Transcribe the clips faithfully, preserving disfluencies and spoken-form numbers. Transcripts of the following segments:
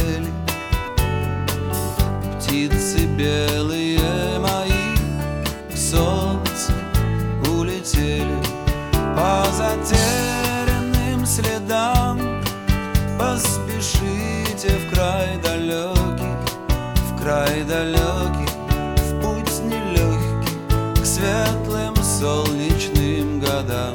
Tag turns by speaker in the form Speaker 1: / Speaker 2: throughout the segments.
Speaker 1: улетели, птицы белые мои к солнцу улетели. По затерянным следам поспешите в край далекий, в край далекий, в путь нелегкий к светлым солнечным годам.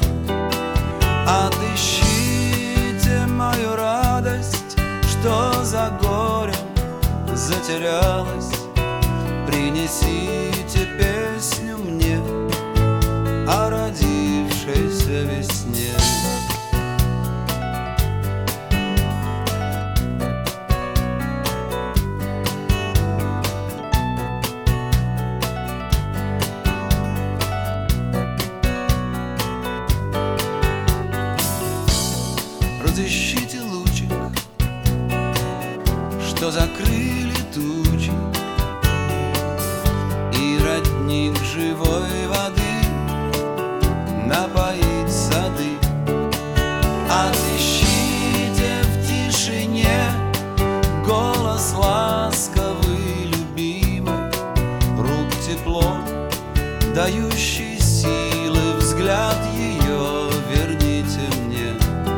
Speaker 1: Отыщите мою радость, что за горем затерялась. Принесите песню мне о родившейся весне. Разыщите лучик, что закрыли тучи, и родник живой воды напоить сады. Отыщите в тишине голос ласковый, любимый, рук тепло, дающий силы, взгляд ее верните мне.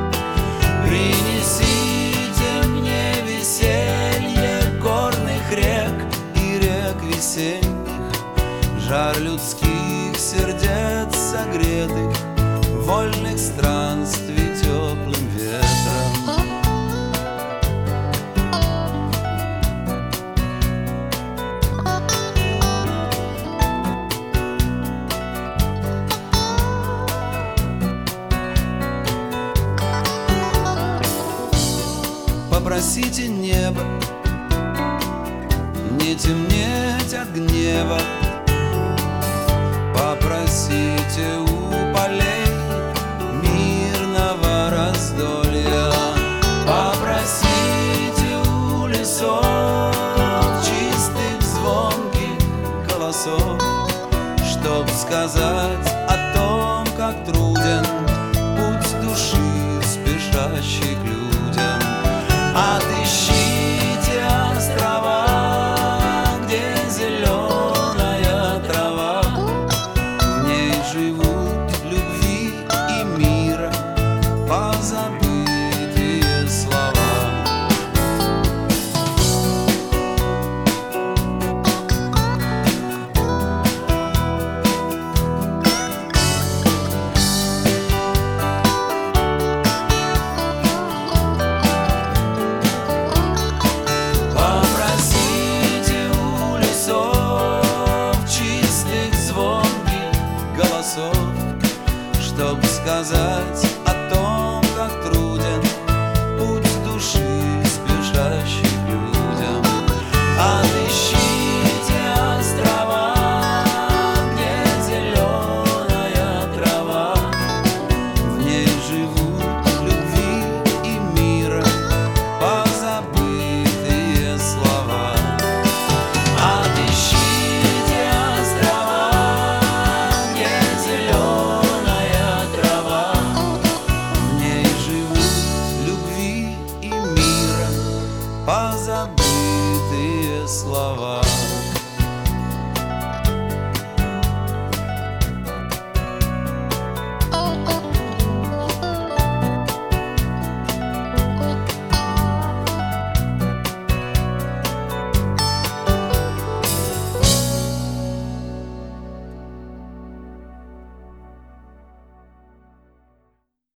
Speaker 1: Принесите мне веселье горных рек и рек весенних, жар людских сердец согретых, вольных странствий теплым ветром. Попросите небо не темнеть от гнева, попросите у полей мирного раздолья, попросите у лесов чистых звонких голосов, чтоб сказать